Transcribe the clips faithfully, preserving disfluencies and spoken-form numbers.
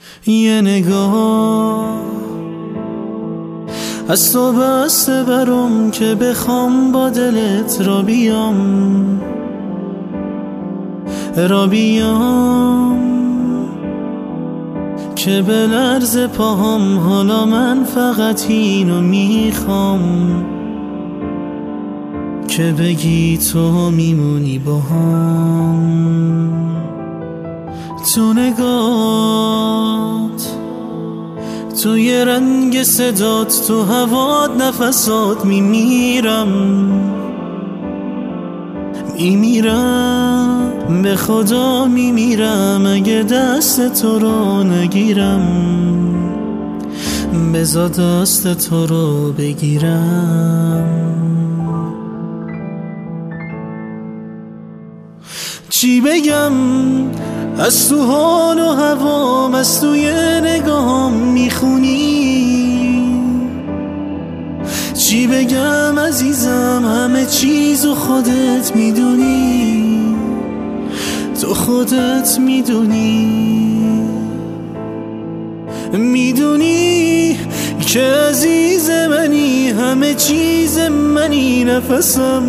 یه نگاه از تو بسته برام که بخوام با دلت را بیام را بیام که به لرز پاهم حالا من فقط اینو میخوام که بگی تو میمونی با هم. تو نگات، تو یه رنگ صدات، تو هوات نفسات میمیرم میمیرم به خدا میمیرم اگه دست تو رو نگیرم، بذار دست تو رو بگیرم. چی بگم از تو حال و هوام، از توی نگاهم میخونی. چی بگم عزیزم، همه چیزو خودت میدونی، تو خودت میدونی. میدونی که عزیز منی، همه چیز منی. نفسم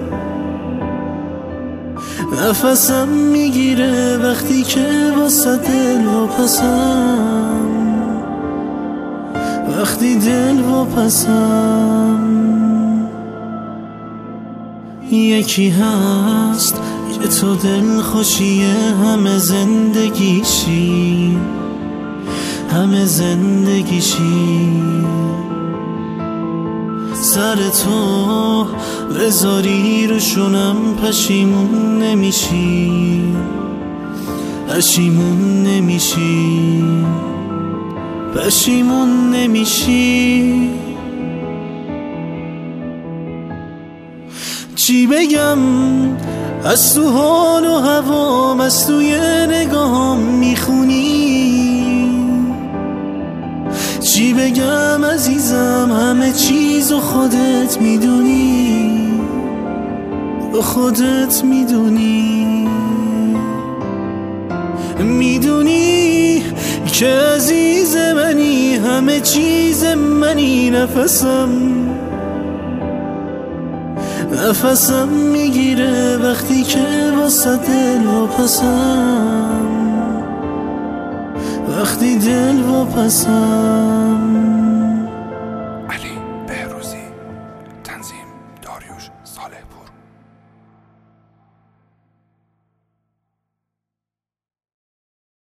نفسم میگیره وقتی که واسه دل واپسم، وقتی دل واپسم. یکی هست که تو دل خوشیه، همه زندگیشی همه زندگیشی. سر تو بذاری روشونم پشیمون نمیشی، پشیمون نمیشی، پشیمون نمیشی. چی بگم از تو حال و هوام، از توی نگاهم میخونی. چی بگم عزیزم، همه چیزو خودت میدونی، خودت میدونی. میدونی که عزیز منی، همه چیز منی. نفسم نفسم میگیره وقتی که واسه دل واپسم، وقتی دل واپسم.